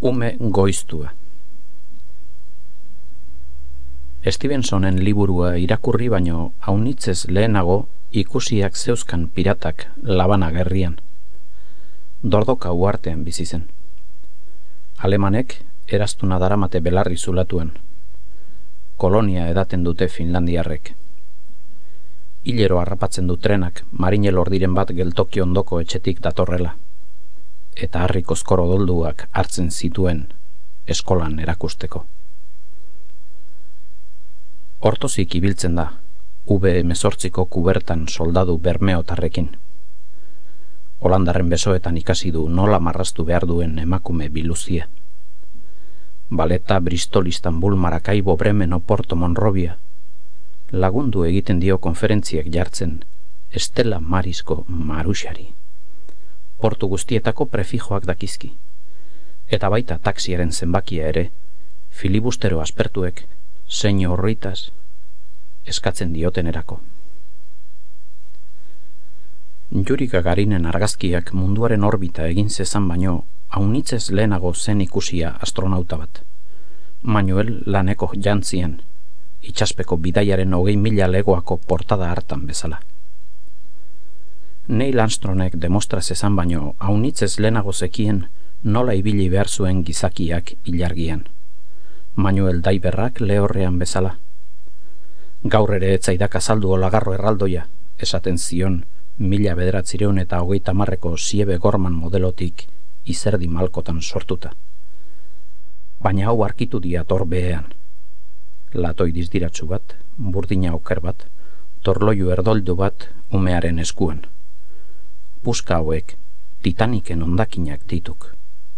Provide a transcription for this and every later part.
Ume goiztua. Stevensonen liburua irakurri baino aunitzez lehenago ikusiak zeuzkan piratak Labana gerrian. Dordoka uhartean bizi zen. Alemanek eraztuna daramate belarri zulatuen. Kolonia edaten dute finlandiarrek. Hilero harrapatzen du trenak marinel ordiren bat geltoki ondoko etxetik datorrela. Eta harriko kozkoro dolduak hartzen zituen eskolan erakusteko. Hortozik ibiltzen da, V-18ko kubertan soldadu bermeotarrekin. Holandarren besoetan ikasi du nola marraztu behar duen emakume biluzia. Baleta, Bristol, Istanbul, Maracaibo, Bremen, Oporto, Monrovia. Lagundu egiten dio konferentziak jartzen Estela Marisko Maruxari. Portu guztietako prefijoak dakizki. Eta baita taxiaren zenbakia ere, filibustero aspertuek zein horritaz eskatzen diotenerako. Yuri Gagarinen argazkiak munduaren orbita egin zezan baino, aunitzez lehenago zen ikusia astronauta bat. Manuel Laneko jantzien, itxaspeko bidaiaren 20.000 legoako portada hartan bezala. Neil Armstrongek demostra zezan baino, aunitzez lehenago zekien nola ibili behar zuen gizakiak ilargian. Manuel Daiberrak lehorrean bezala. Gaur ere etzaidak azaldu olagarro erraldoia, esaten zion 1930ko Siebe Gorman modelotik izerdi malkotan sortuta. Baina hau arkitu diator behean. Latoi dizdiratsu bat, burdina oker bat, torloiu erdoldu bat umearen eskuan. Puska hauek Titaniken hondakinak dituk.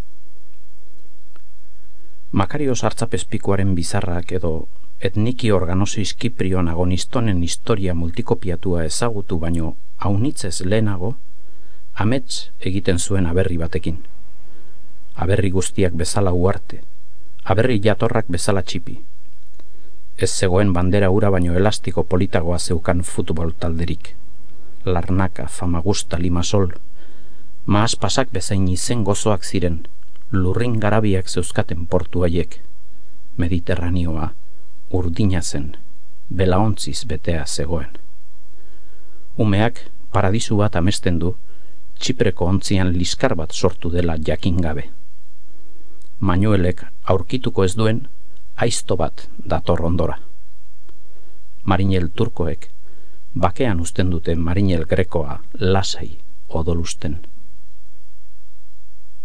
Makarios hartzapezpikuaren bizarrak edo etniki organosis Kiprion agonistonen historia multikopiatua ezagutu baino aunitzez lehenago, amets egiten zuen aberri batekin. Aberri guztiak bezala uarte, aberri jatorrak bezala txipi. Ez zegoen bandera ura baino elastiko politagoa zeukan futbol talderik. Larnaka, Famagusta, Limasol, maaz pasak bezain izen gozoak ziren, lurrin garabiak zeuzkaten portu haiek. Mediterranioa urdina zen, belaontziz betea zegoen. Umeak paradisu bat amesten du, Txipreko ontzian liskar bat sortu dela jakin gabe. Manuelek aurkituko ez duen aizto bat dator ondora. Marinel turkoek bakean uzten dute marinel grekoa lasai odolusten.